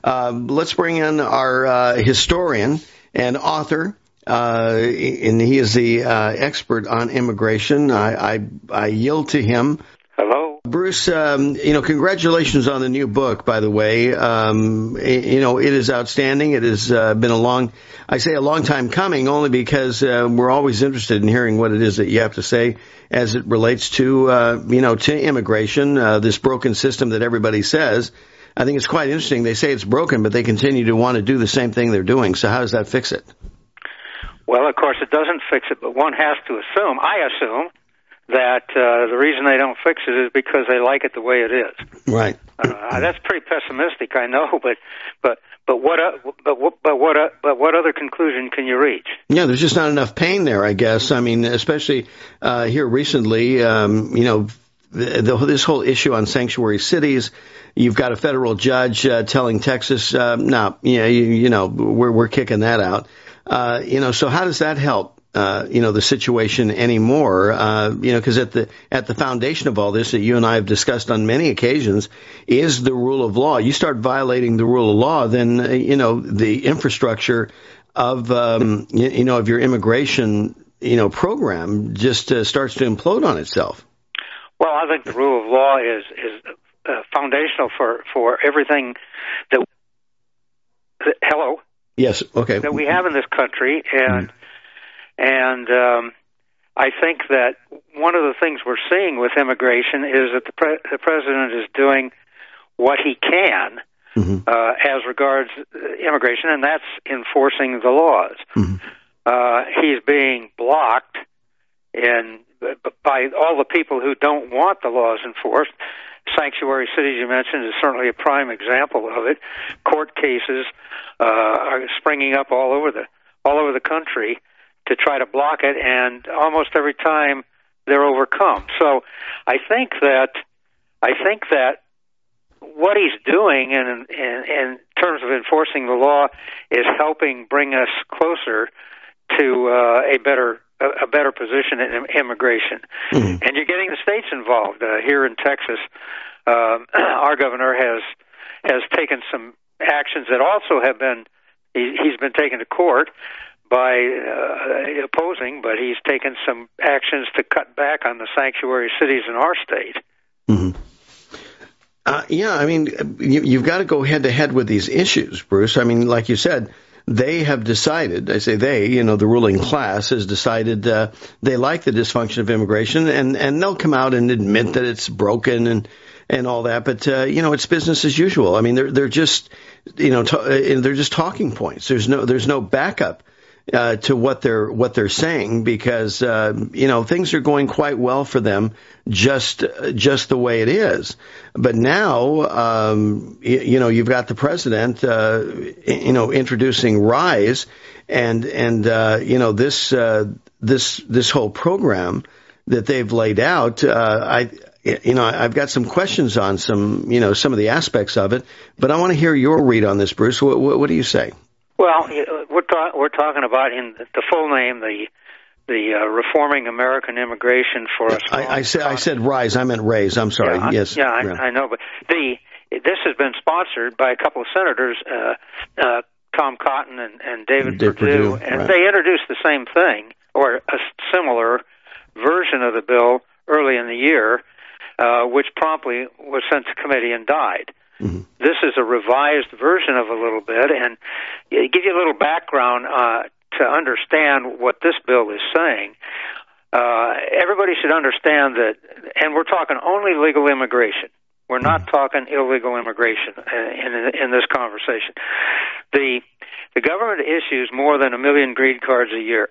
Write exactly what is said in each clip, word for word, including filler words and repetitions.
Uh, let's bring in our uh, historian and author, uh, and he is the uh, expert on immigration. I, I, I yield to him. Hello. Bruce, um, you know, congratulations on the new book, by the way. Um, you know, it is outstanding. It has uh, been a long, I say a long time coming, only because uh, we're always interested in hearing what it is that you have to say as it relates to, uh, you know, to immigration, uh, this broken system that everybody says. I think it's quite interesting. They say it's broken, but they continue to want to do the same thing they're doing. So how does that fix it? Well, of course, it doesn't fix it, but one has to assume, I assume, that uh, the reason they don't fix it is because they like it the way it is. Right. Uh, that's pretty pessimistic, I know, but but but what uh, but what but what uh, but what other conclusion can you reach? Yeah, there's just not enough pain there, I guess. I mean, especially uh, here recently, um, you know, the, the, this whole issue on sanctuary cities. You've got a federal judge uh, telling Texas, uh, no, yeah, you, you know, we're we're kicking that out. Uh, you know, so how does that help? Uh, you know, the situation anymore, uh, you know, because at the, at the foundation of all this that you and I have discussed on many occasions is the rule of law. You start violating the rule of law, then, uh, you know, the infrastructure of, um, you, you know, of your immigration, you know, program just uh, starts to implode on itself. Well, I think the rule of law is, is uh, foundational for, for everything that, that, hello? Yes, okay. That we have in this country, and, mm-hmm. And um, I think that one of the things we're seeing with immigration is that the, pre- the president is doing what he can mm-hmm. uh, as regards immigration, and that's enforcing the laws. Mm-hmm. Uh, he's being blocked in, by all the people who don't want the laws enforced. Sanctuary cities, you mentioned, is certainly a prime example of it. Court cases uh, are springing up all over the all over the country to try to block it, and almost every time they're overcome. So I think that I think that what he's doing in, in, in terms of enforcing the law is helping bring us closer to uh, a better a, a better position in immigration. Mm-hmm. And you're getting the states involved. Uh, here in Texas, uh, our governor has has taken some actions that also have been he, he's been taken to court by uh, opposing, but he's taken some actions to cut back on the sanctuary cities in our state. Mm-hmm. Uh, yeah, I mean, you, you've got to go head-to-head with these issues, Bruce. I mean, like you said, they have decided, I say they, you know, the ruling class has decided uh, they like the dysfunction of immigration, and, and they'll come out and admit that it's broken and and all that, but, uh, you know, it's business as usual. I mean, they're they're just, you know, t- they're just talking points. There's no there's no backup Uh, to what they're what they're saying, because uh, you know, things are going quite well for them, just just the way it is. But now, um, you, you know, you've got the president, uh, you know, introducing RISE, and and uh, you know, this uh, this this whole program that they've laid out. Uh, I you know, I've got some questions on some you know some of the aspects of it, but I want to hear your read on this, Bruce. What, what, what do you say? Well, we're, ta- we're talking about, in the full name, the the uh, Reforming American Immigration for us. I, I said I said RISE. I meant RAISE. I'm sorry. Yeah, yes. Yeah, I, yeah. I know. But the this has been sponsored by a couple of senators, uh, uh, Tom Cotton and, and David Dick Perdue, Perdue, and right. they introduced the same thing, or a similar version of the bill early in the year, uh, which promptly was sent to committee and died. Mm-hmm. This is a revised version of a little bit, and give you a little background uh, to understand what this bill is saying. Uh, everybody should understand that, and we're talking only legal immigration. We're not mm-hmm. talking illegal immigration in, in, in this conversation. The the government issues more than a million green cards a year.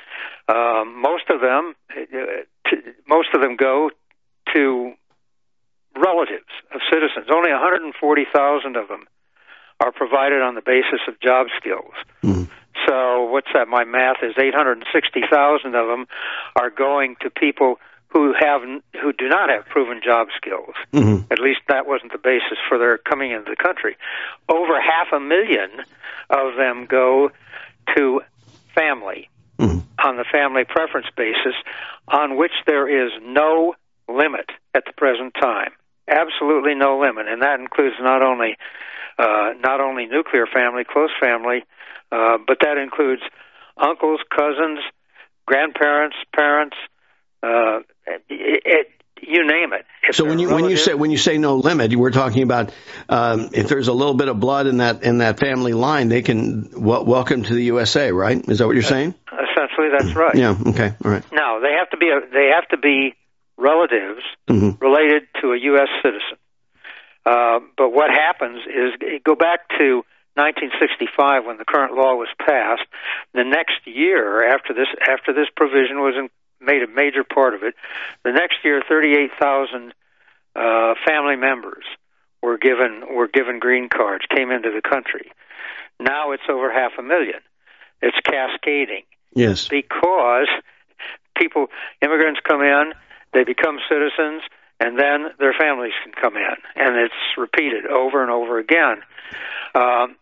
Um, most of them, uh, to, most of them go to relatives of citizens. Only one hundred forty thousand of them are provided on the basis of job skills. Mm. So what's that? My math is eight hundred sixty thousand of them are going to people who have who do not have proven job skills. Mm-hmm. At least that wasn't the basis for their coming into the country. Over half a million of them go to family mm-hmm. on the family preference basis, on which there is no limit at the present time. absolutely no limit, and that includes not only uh, not only nuclear family, close family, uh, but that includes uncles, cousins, grandparents, parents, uh, it, it, you name it. If so when you when you say when you say no limit, we're talking about um, if there's a little bit of blood in that in that family line, they can w- welcome to the U S A, right? Is that what you're saying? Essentially, that's right. Yeah. Okay. All right. Now they have to be a, they have to be relatives mm-hmm. related to a U S citizen. Uh, but what happens is go back to nineteen sixty-five when the current law was passed. The next year after this after this provision was in, made a major part of it, the next year thirty-eight thousand uh, family members were given were given green cards, came into the country. Now it's over half a million. It's cascading. Yes. Because people, immigrants come in, they become citizens, and then their families can come in, and it's repeated over and over again. Um,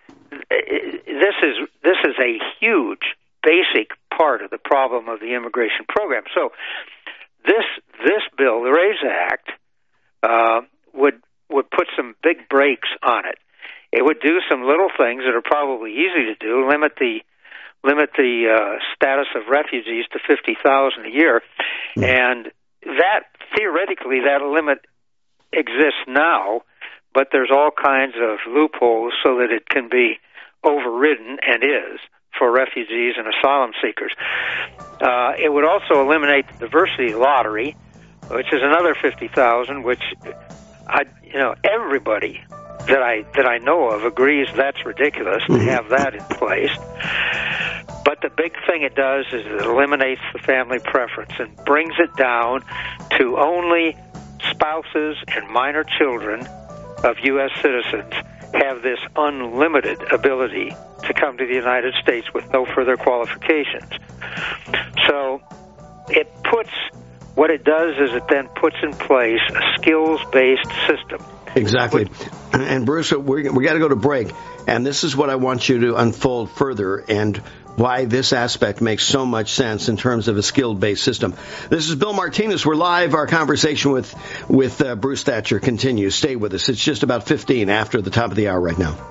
this is this is a huge, basic part of the problem of the immigration program. So, this this bill, the RAISE Act, uh, would would put some big brakes on it. It would do some little things that are probably easy to do, limit the limit the uh, status of refugees to fifty thousand a year, mm. and that theoretically that limit exists now, but there's all kinds of loopholes so that it can be overridden, and is, for refugees and asylum seekers. Uh, it would also eliminate the diversity lottery, which is another fifty thousand, which I, you know, everybody that I that I know of agrees that's ridiculous to have that in place. But the big thing it does is it eliminates the family preference and brings it down to only spouses and minor children of U S citizens have this unlimited ability to come to the United States with no further qualifications. So it puts, what it does is it then puts in place a skills-based system. Exactly. And Bruce, we we got to go to break, and this is what I want you to unfold further, and why this aspect makes so much sense in terms of a skill-based system. This is Bill Martinez. We're live. Our conversation with with uh, Bruce Thatcher continues. Stay with us. It's just about fifteen after the top of the hour right now.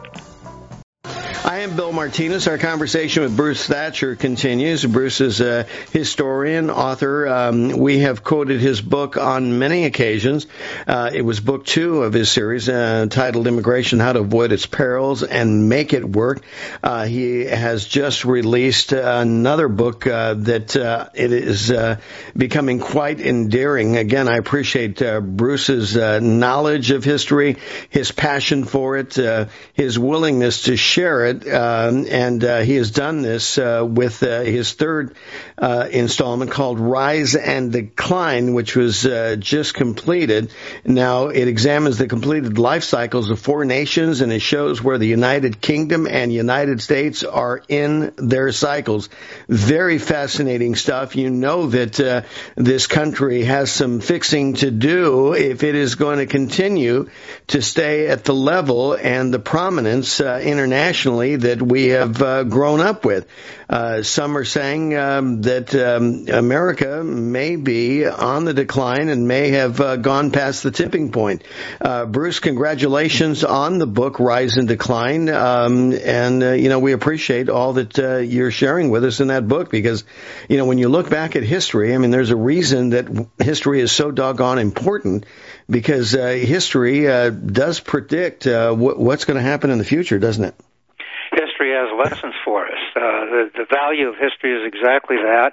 I am Bill Martinez. Our conversation with Bruce Thatcher continues. Bruce is a historian, author. Um, we have quoted his book on many occasions. Uh, it was book two of his series uh, titled Immigration, How to Avoid Its Perils and Make It Work. Uh, he has just released another book uh, that uh, it is uh, becoming quite endearing. Again, I appreciate uh, Bruce's uh, knowledge of history, his passion for it, uh, his willingness to share it. Um, and uh, he has done this uh, with uh, his third uh, installment called Rise and Decline, which was uh, just completed. Now, it examines the completed life cycles of four nations, and it shows where the United Kingdom and United States are in their cycles. Very fascinating stuff. You know that uh, this country has some fixing to do if it is going to continue to stay at the level and the prominence uh, internationally that we have uh, grown up with. Uh, some are saying um, that um, America may be on the decline and may have uh, gone past the tipping point. Uh, Bruce, congratulations on the book, Rise and Decline. Um, and, uh, you know, we appreciate all that uh, you're sharing with us in that book because, you know, when you look back at history, I mean, there's a reason that history is so doggone important because uh, history uh, does predict uh, w- what's going to happen in the future, doesn't it? History has lessons for us. Uh, the, the value of history is exactly that,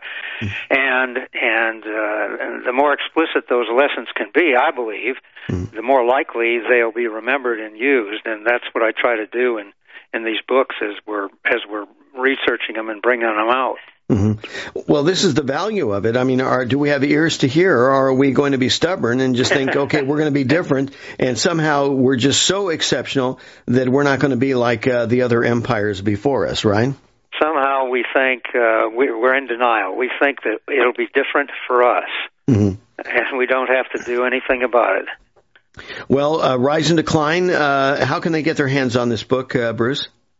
and and, uh, and the more explicit those lessons can be, I believe, mm. the more likely they'll be remembered and used. And that's what I try to do in, in these books as we're as we're researching them and bringing them out. Mm-hmm. Well, this is the value of it. I mean, are, do we have ears to hear, or are we going to be stubborn and just think, okay, we're going to be different, and somehow we're just so exceptional that we're not going to be like uh, the other empires before us, right? Somehow we think uh, we, we're in denial. We think that it'll be different for us, mm-hmm. and we don't have to do anything about it. Well, uh, Rise and Decline, uh, how can they get their hands on this book, uh, Bruce?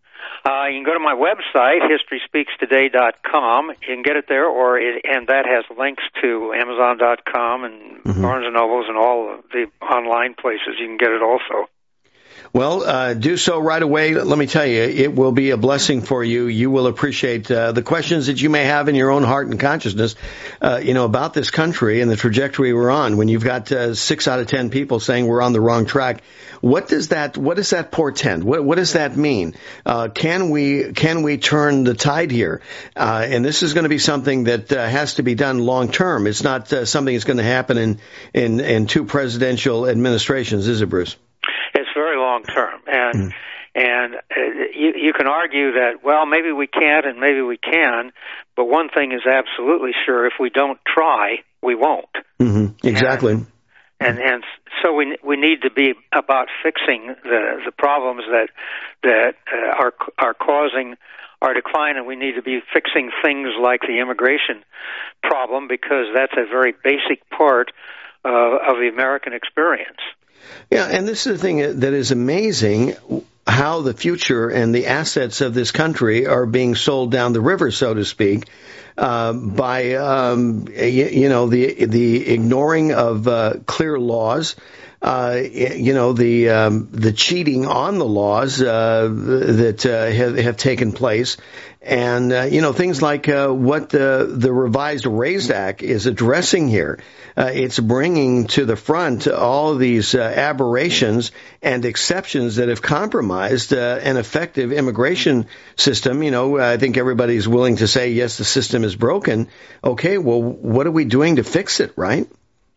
Uh, you can go to my website, history speaks today dot com. You can get it there, or it, and that has links to amazon dot com and mm-hmm. Barnes and Nobles and all of the online places. You can get it also. Well, uh, do so right away. Let me tell you, it will be a blessing for you. You will appreciate uh, the questions that you may have in your own heart and consciousness, uh, you know, about this country and the trajectory we're on. When you've got uh, six out of ten people saying we're on the wrong track, what does that what does that portend? What what does that mean? Uh, can we can we turn the tide here? Uh, and this is going to be something that uh, has to be done long term. It's not uh, something that's going to happen in, in in two presidential administrations, is it, Bruce? It's very long term, and mm. and uh, you you can argue that, well, maybe we can't and maybe we can, but one thing is absolutely sure: if we don't try, we won't. Mm-hmm. Exactly. And, and and so we we need to be about fixing the the problems that that uh, are are causing our decline, and we need to be fixing things like the immigration problem, because that's a very basic part uh, of the American experience. Yeah, and this is the thing that is amazing, how the future and the assets of this country are being sold down the river, so to speak, uh, by, um, you, you know, the the ignoring of uh, clear laws, uh, you know, the um, the cheating on the laws uh, that uh, have, have taken place. And, uh, you know, things like uh, what the, the revised RAISE Act is addressing here. Uh, it's bringing to the front all of these uh, aberrations and exceptions that have compromised uh, an effective immigration system. You know, I think everybody's willing to say, yes, the system is broken. Okay, well, what are we doing to fix it, right?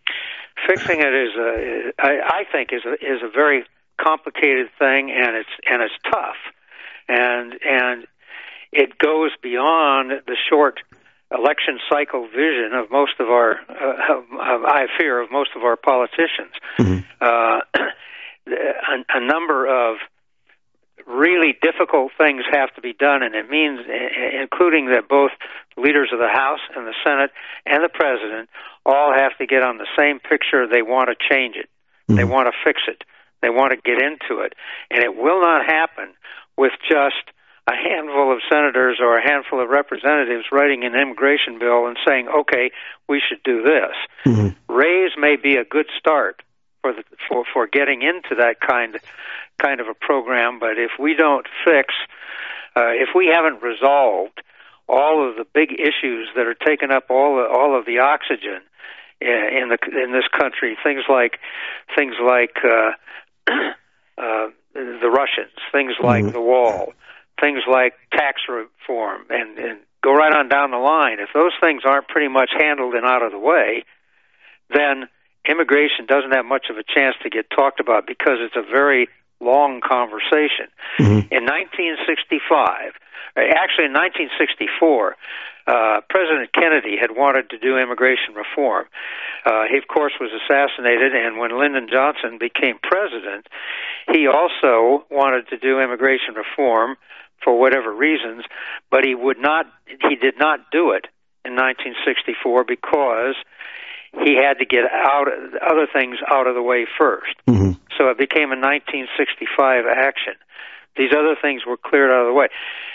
Fixing it is, a, I, I think, is a, is a very complicated thing, and it's and it's tough, and and. It goes beyond the short election cycle vision of most of our, uh, of, I fear, of most of our politicians. Mm-hmm. Uh, a, a number of really difficult things have to be done, and it means, including that both leaders of the House and the Senate and the President all have to get on the same picture. They want to change it. Mm-hmm. They want to fix it. They want to get into it. And it will not happen with just a handful of senators or a handful of representatives writing an immigration bill and saying, okay, we should do this. Mm-hmm. RAISE may be a good start for the, for for getting into that kind kind of a program, but if we don't fix, uh, if we haven't resolved all of the big issues that are taking up all the, all of the oxygen in the in this country, things like things like uh, uh, the Russians, things like mm-hmm. the wall, things like tax reform, and, and go right on down the line. If those things aren't pretty much handled and out of the way, then immigration doesn't have much of a chance to get talked about, because it's a very long conversation. Mm-hmm. In nineteen sixty-five, actually in nineteen sixty-four, uh, President Kennedy had wanted to do immigration reform. Uh, he, of course, was assassinated, and when Lyndon Johnson became president, he also wanted to do immigration reform for whatever reasons, but he would not, he did not do it in nineteen sixty-four because he had to get out other things out of the way first. Mm-hmm. So it became a nineteen sixty-five action. These other things were cleared out of the way.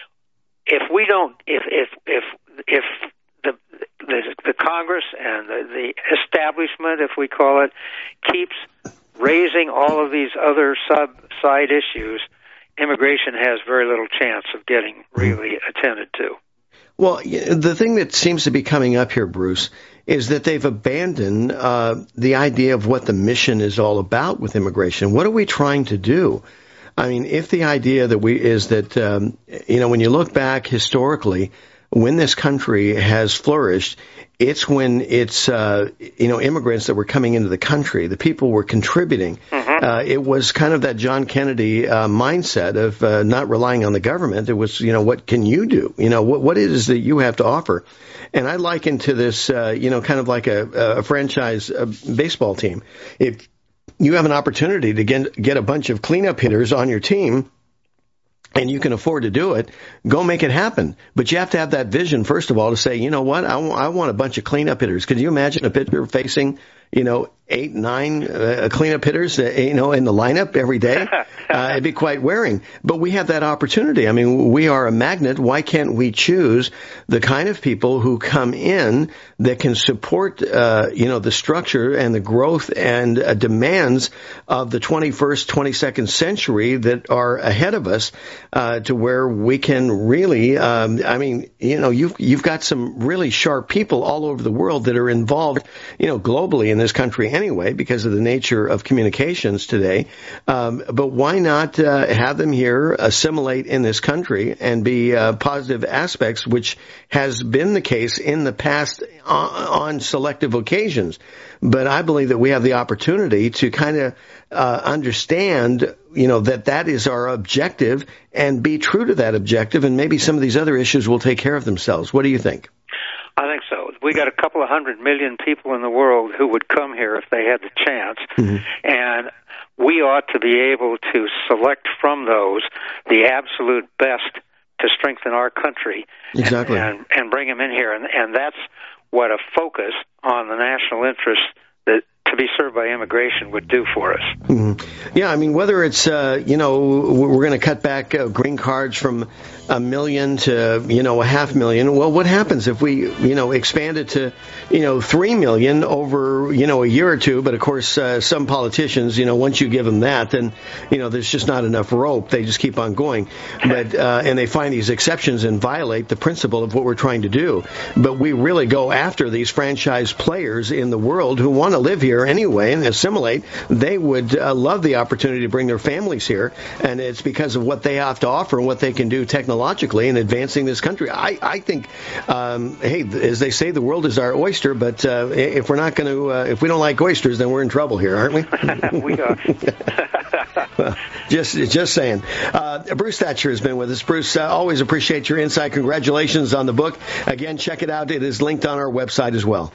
If we don't, if if if if the the, the Congress and the, the establishment, if we call it, keeps raising all of these other sub side issues, immigration has very little chance of getting really attended to. Well, the thing that seems to be coming up here, Bruce, is that they've abandoned uh, the idea of what the mission is all about with immigration. What are we trying to do? I mean, if the idea that we is that, um, you know, when you look back historically, when this country has flourished, it's when it's, uh, you know, immigrants that were coming into the country, the people were contributing. Mm-hmm. Uh, it was kind of that John Kennedy uh, mindset of uh, not relying on the government. It was, you know, what can you do? You know, what what is that you have to offer? And I liken to this, uh, you know, kind of like a, a franchise a baseball team. If you have an opportunity to get, get a bunch of cleanup hitters on your team, and you can afford to do it, go make it happen. But you have to have that vision, first of all, to say, you know what, I, w- I want a bunch of cleanup hitters. Could you imagine a pitcher facing, you know, eight, nine uh, cleanup hitters, uh, you know, in the lineup every day. Uh, it'd be quite wearing. But we have that opportunity. I mean, we are a magnet. Why can't we choose the kind of people who come in that can support, uh, you know, the structure and the growth and uh, demands of the twenty-first, twenty-second century that are ahead of us, uh, to where we can really, um, I mean, you know, you've, you've got some really sharp people all over the world that are involved, you know, globally in this country anyway, because of the nature of communications today. Um, but why not uh, have them here, assimilate in this country, and be uh, positive aspects, which has been the case in the past on, on selective occasions. But I believe that we have the opportunity to kind of uh, understand, you know, that that is our objective and be true to that objective, and maybe some of these other issues will take care of themselves. What do you think? I think so. We got a couple of hundred million people in the world who would come here if they had the chance, mm-hmm. and we ought to be able to select from those the absolute best to strengthen our country. Exactly. and, and, and bring them in here. And, and that's what a focus on the national interest that to be served by immigration would do for us. Mm-hmm. Yeah, I mean, whether it's, uh, you know, we're going to cut back uh, green cards from a million to, you know, a half million. Well, what happens if we, you know, expand it to, you know, three million over, you know, a year or two? But of course, uh, some politicians, you know, once you give them that, then, you know, there's just not enough rope. They just keep on going. But, uh, and they find these exceptions and violate the principle of what we're trying to do. But we really go after these franchise players in the world who want to live here anyway and assimilate. They would uh, love the opportunity to bring their families here. And it's because of what they have to offer and what they can do technologically in advancing this country. I, I think, um, hey, as they say, the world is our oyster, but uh, if we're not going to, uh, if we don't like oysters, then we're in trouble here, aren't we? We are. Well, just, just saying. Uh, Bruce Thatcher has been with us. Bruce, uh, always appreciate your insight. Congratulations on the book. Again, check it out. It is linked on our website as well.